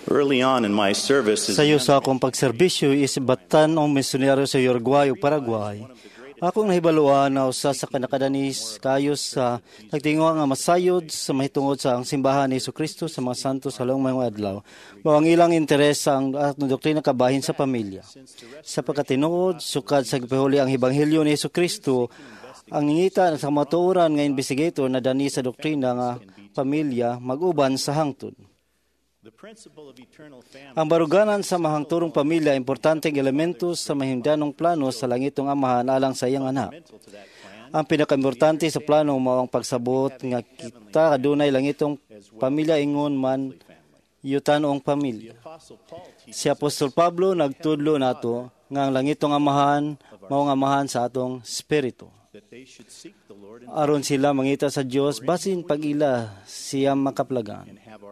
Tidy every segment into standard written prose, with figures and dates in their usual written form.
Early on in my service as Sayo sa akong pagserbisyo isibatan ang misyonaryo sa Uruguay o Paraguay. Akong nahibaluan na usa sa kanakadanis kayo sa nagtingo nga masayod sa mahitungod sa ang simbahan ni Jesucristo sa mga santos sa long mga adlaw. Mao ang ilang interes sa ang doktrina kabahin sa pamilya. Sa pagkatinuod, sukad sa gipahuli ang ebanghelyo ni Jesucristo, ang ningita sa matuoran nga investigator na dani sa doktrina nga pamilya mag-uban sa hangtod. Ang baruganan sa mahangturong pamilya importanteng elemento sa mahimdanong plano sa langitong amahan alang sa iyang anak. Ang pinakaimportante sa plano mao ang pagsabot nga kita adunay langitong pamilya ingon man yutanong pamilya. Si Apostol Pablo nagtudlo nato nga ang langitong amahan mao ang amahan sa atong espiritu. Aron sila mangita sa Dios basin pag-ila siya makaplagan.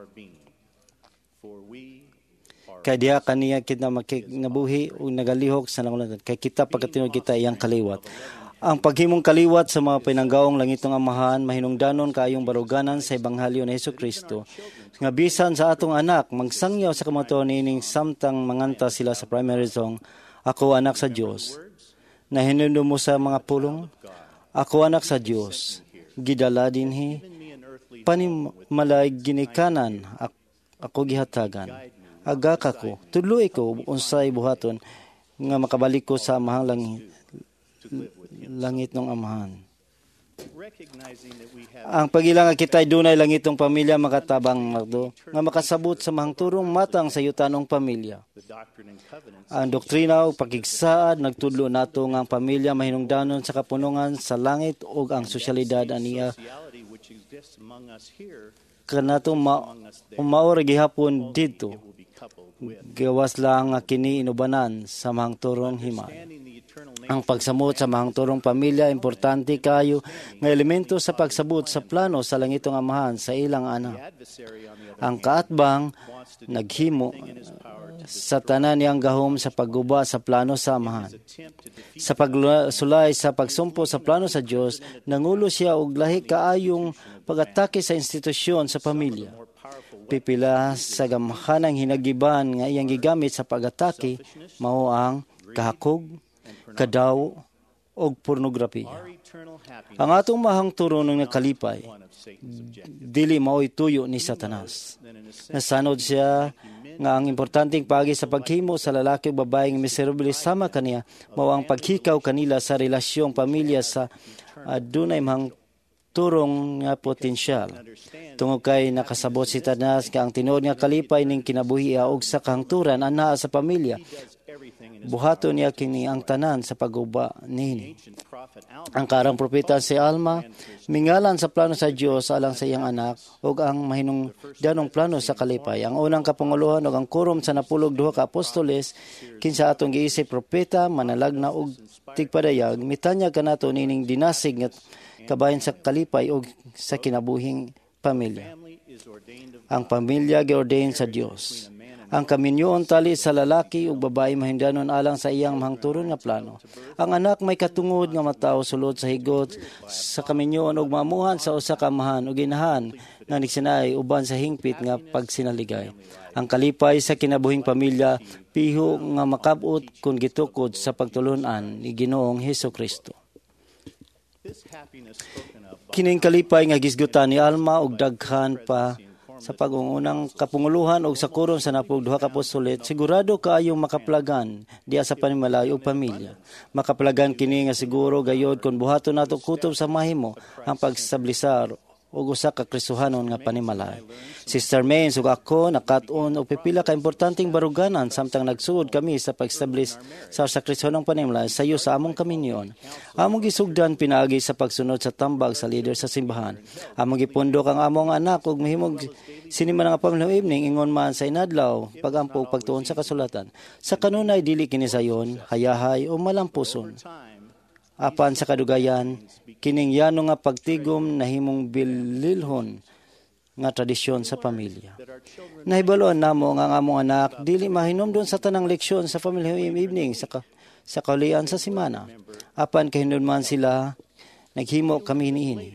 Kaya diya kaniya kita nabuhi o nagalihok sa nangulan. Kaya kita pagkatinud kita iyang kaliwat. Ang paghimong kaliwat sa mga pinanggaong langitong amahan, mahinungdanon kaayong baruganan sa Ebanghelyo ni Jesucristo. Nga bisan sa atong anak, magsangyaw sa kamatuan nining samtang manganta sila sa primary song, Ako anak sa Diyos. Na hinundo mo sa mga pulong, Ako anak sa Diyos. Gidala dinhi, panimalay ginikanan, ako gihatagan. Agak ako, tudloy ko unsay buhaton nga makabalik ko sa amahang langit ng amahan. Ang pagilang kita dunay langitong pamilya makatabang magdo nga makasabot sa mahangturong matang sa yutanong pamilya. Ang doktrina o pakigsaad nagtudlo nato nga ang pamilya mahinungdanon sa kapunungan sa langit ug ang sosyalidad aniya kanato maor gihapon didto. Gawas lang nga kini inubanan sa mahangturong himay. Ang pagsamot sa mahangturong pamilya importante kayo nga elemento sa pagsabot sa plano sa langitong amahan sa ilang anak. Ang kaatbang naghimo sa tanan niyang gahom sa pagguba sa plano sa amahan. Sa pagsulay sa pagsumpo sa plano sa Dios, nangulo siya og lahi kaayong pag-atake sa institusyon sa pamilya. Pipila sa gamhanang hinagiban nga iyang gigamit sa pag-atake mao ang kahakog, kadaw og pornografiya. Ang atong mahangturon nga kalipay dili mao'y tuyo ni Satanas. Nasanod siya nga ang importanteng pagi sa paghimo sa lalaki ug babaeng miserable sama kaniya mao ang paghikaw kanila sa relasyong pamilya sa adunay turong nga potensyal. Tungod kay nakasabot si Satanas nga ang tinuod nga kalipay ning kinabuhi og sa kahangturan anaa sa pamilya. Buhaton niya kini ang tanan sa paguba niini. Ang karang propeta si Alma mingalan sa plano sa Dios alang sa iyang anak ug ang mahinungdanong plano sa kalipay. Ang unang kapanguluhan ug ang quorum sa napulog duha ka apostoles kinsa atong giisip propeta manalagna ug tigpadayag mitanyag kanato nining dinasig nga kabahin sa kalipay o sa kinabuhing pamilya. Ang pamilya giordain sa Dios. Ang kaminyoon tali sa lalaki ug babae mahindanon alang sa iyang mahangturon nga plano. Ang anak may katungod nga mataw sulod sa higot sa kaminyoon ug mamuhan sa usa ka amahan ug inahan nga nagsinay uban sa hingpit nga pagsinaligay. Ang kalipay sa kinabuhing pamilya piho nga makab-ot kun gitukod sa pagtulon-an ni Ginoong Hesukristo. Kining kalipay nga gisgutan ni Alma ug daghan pa sa pagungunang kapunguluhan ug sa quorum sa napog duha ka apostoles sigurado kaayong makaplagan diya sa panimalay ug pamilya. Makaplagan kini nga siguro gayod kun buhaton nato kutob sa mahimo ang pagstablisar ug usa ka Kristohanon nga panimalay. Sister Mains ug ako nakat-on og pipila ka importanteng baruganan samtang nagsuod kami sa pag-establish sa Kristihonong panimalay sayo sa among kaminyon. Among gisugdan pinaagi sa pagsunod sa tambag sa leader sa simbahan. Among gipundok ang among anak ug mahimog sinima nga pamilya evening ingon man sa inadlaw pagampo ug pagtuon sa kasulatan. Sa kanunay dili kini sayon, hayahay o malampuson. Apan sa kadugayan, kining yano nga pagtigom nahimong bililhon nga tradisyon sa pamilya. Nahibaluan namo nga ang among anak dili mahinumdon sa tanang leksyon sa family evening sa kaulian sa semana. Apan kahinumduman sila naghimo kami niini.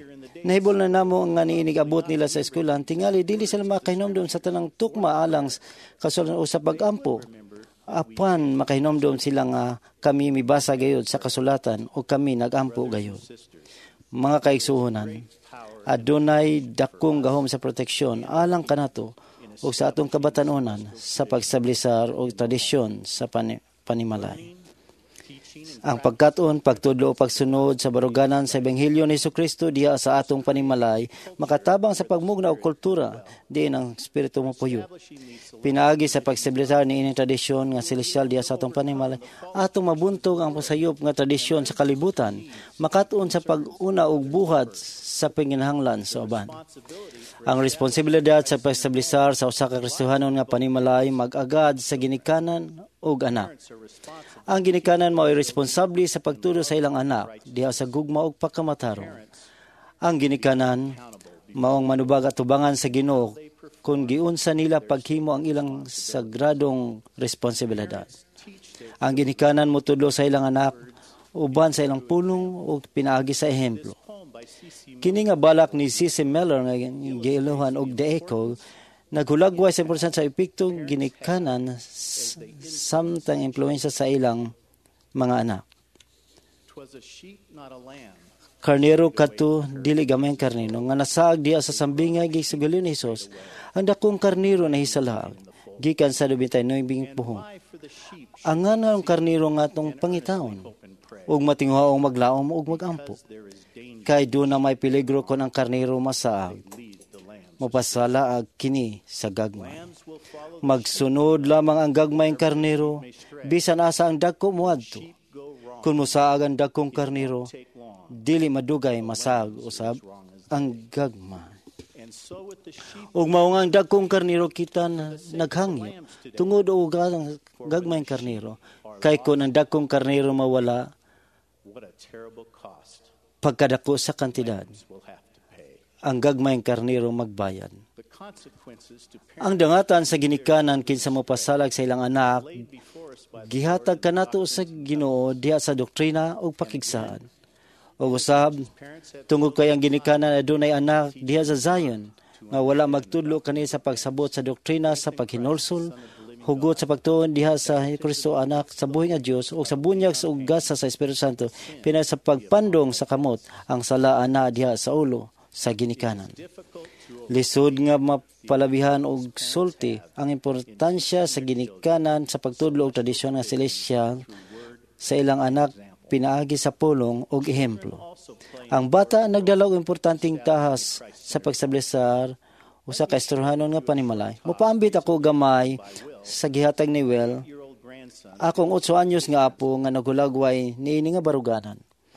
Nahibol na namo nga niinig abot nila sa eskwelahan, tingali dili sila makahinomdom sa tanang tukma alang kasulatan o sa pag-ampo. Apan makahinomdom sila nga kami mibasa gayod sa kasulatan o kami nagampo gayod. Mga kaigsuhonan, adunay dakong gahom sa proteksyon alang kanato o sa atong kabatanunan sa pagstablisar o tradisyon sa panimalay. Ang pagkatuon, pagtudlo o pagsunod sa baruganan sa Ebanghelyo ni Jesucristo diha sa atong panimalay, makatabang sa pagmugna o kultura, diin ang Espiritu mo puyo. Pinaagi sa pagstabilitar ni ining tradisyon nga celestial diha sa atong panimalay, atong mabuntog ang pasayop nga tradisyon sa kalibutan, makatuon sa pag-una og buhat sa panginahanglan sa uban. Ang responsibilidad sa pagstabilisar sa usa ka Kristohanon nga panimalay mag-agad sa ginikanan ug anak. Ang ginikanan mao ay responsable sa pagtudo sa ilang anak diha sa gugma ug pagkamatarong. Ang ginikanan maong manubag at tubangan sa Ginoo kung giunsa nila paghimo ang ilang sagradong responsibilidad. Ang ginikanan motudlo sa ilang anak uban sa ilang pulong ug pinaagi sa ehemplo. Kini nga balak ni C.C. Miller nga giiluhan og The Echo naghulagway sa importansya sa epektong ginikanan samtang impluwensya sa ilang mga anak. Karnero kadto dili gamayng karnero nga nasaag diha sa sambingay gisugalyon ni Hesus. Ang dakong karnero na hisalaag gikan sa 29 puhong. Ang nganong karnero nga atong pangitaon ug matinguhaong maglaom ug magampo. Kay do na may peligro kon ang karnero masaag. Mapasalaag kini sa gagmay. Magsunod lamang ang gagmayng karnero, bisan asa ang dagko moadto. Kung mosaag ang dagkong karnero, dili madugay masaag usab ang gagmay. Ug mao nga ang dagkong karnero kita naghangyo tungod og ang gagmayng karnero. Kay kun ang dagkong karnero mawala, pagkadako sa kantidad, ang gagmayng karnero magbayad. Ang dangatan sa ginikanan kinsa mopasalag sa ilang anak, gihatag kanato sa Ginoo diha sa doktrina ug pakigsaan. O usab, tungod kay ang ginikanan adunay anak diha sa Zion, nga wala magtudlo kani sa pagsabot sa doktrina sa paghinulsol, hugot sa pagtuon diha sa Kristo anak sa buhi nga Dios ug sa bunyag sa ugasa sa Espiritu Santo, pinay sa pagpandong sa kamot ang sala ana diha sa ulo sa ginikanan. Lisod nga mapalabihan og sulti ang importansya sa ginikanan sa pagtudlo og tradisyon nga celestial sa ilang anak pinaagi sa pulong og ehemplo. Ang bata nagdala og importanteng tahas sa pagstablisar usa ka istoryanon nga panimalay. Mopaambit ako gamay sa gihatag ni Will, akong 8 anyos nga apo nga nagulagway niini nga baruganan.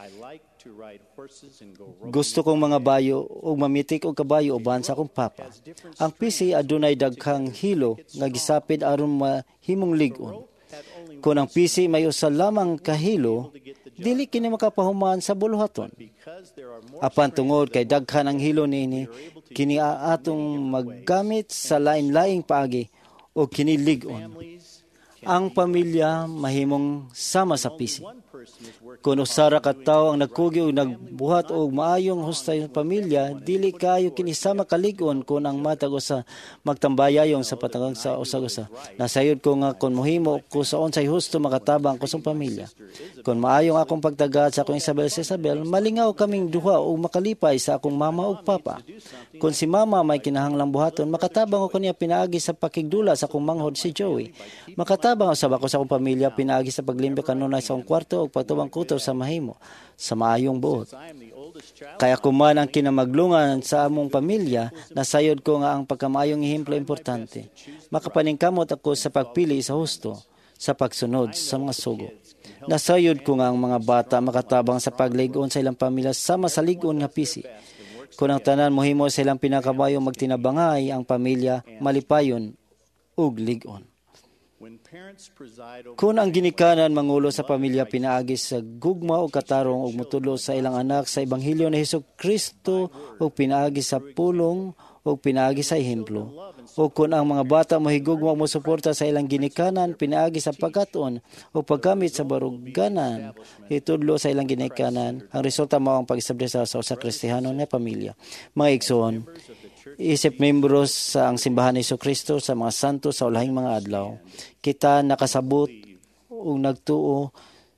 Gusto kong mga bayo o mamitik og kabayo uban sa akong papa. Ang pisi adunay daghang hilo nga gisapid aron mahimong lig-on. Kung ang pisi may usa lamang ka hilo, dili kini makapahuman sa buluhaton. Apan tungod kay daghan ang hilo niini, kini atong maggamit sa lain-laing paagi o kini lig-on. Ang pamilya mahimong sama sa pisi. Kung usara ka tawo ang nagkugi o nagbuhat o maayong hustay ng pamilya, dili kayo kinisama kalig-on kung ang matag usa magtambayayong sa patagang sa usa-usa. Nasayod ko nga kung mohimo ko sa unsay husto makatabang ko sa pamilya. Kung maayong akong pagtagad sa akong Isabel, malingaw kaming duha o makalipay sa akong mama o papa. Kung si mama may kinahanglang buhaton, makatabang ko niya pinaagi sa pakigdula sa akong manghod si Joey. Makatabang usab ako sa akong pamilya pinaagi sa paglimpyo kanunay sa akong kwarto o pagtubang kuto sa mahimo sa maayong buot. Kaya kuman ang kinamaglungan sa among pamilya, nasayod ko nga ang pagkamaayong ehemplo importante. Makapaningkamot ako sa pagpili sa husto, sa pagsunod sa mga sugo. Nasayod ko nga ang mga bata makatabang sa paglig-on sa ilang pamilya sama sa lig-on nga pisi. Kung ang tanan mohimo sa ilang pinakabayong magtinabangay, ang pamilya malipayon ug lig-on. Kung ang ginikanan mangulo sa pamilya pinaagi sa gugma o katarong o mutudlo sa ilang anak sa Ebanghelyo ni Jesucristo o pinaagi sa pulong o o pinaagi sa ehemplo. O kung ang mga bata mohigugma mo suporta sa ilang ginikanan, pinaagi sa pagkaton o paggamit sa baruganan, itudlo sa ilang ginikanan, ang resulta mao ang pag-establish sa usa Kristiyano nga pamilya. Mga igsoon, isip membros sa ang simbahan ni Jesucristo sa mga santo sa ulahing mga adlaw, kita nakasabot o nagtuo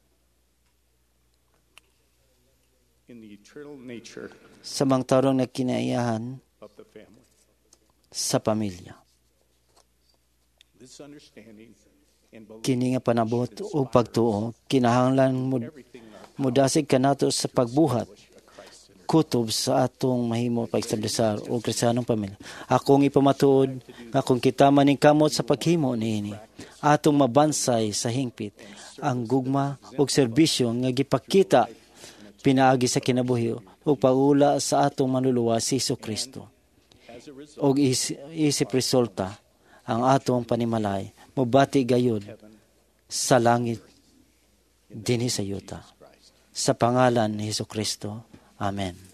in the eternal nature sa mga tarong na kinaiyahan of the family. sa pamilya. This understanding and belief Kini nga panabot o pagtuo, kinahanglan mudasig kanato sa pagbuhat kutob sa atong mahimo pag-establisar o Kristiyanong pamilya. Akong ipamatuod nga kung kita maning kamot sa paghimo niini, atong mabansay sa hingpit ang gugma o serbisyo nga gipakita pinaagi sa kinabuhi o paula sa atong manluluwa si Jesucristo. O isip resulta ang atong panimalay mubati gayud sa langit dinhi sa yuta. Sa pangalan ni Jesucristo. Amen.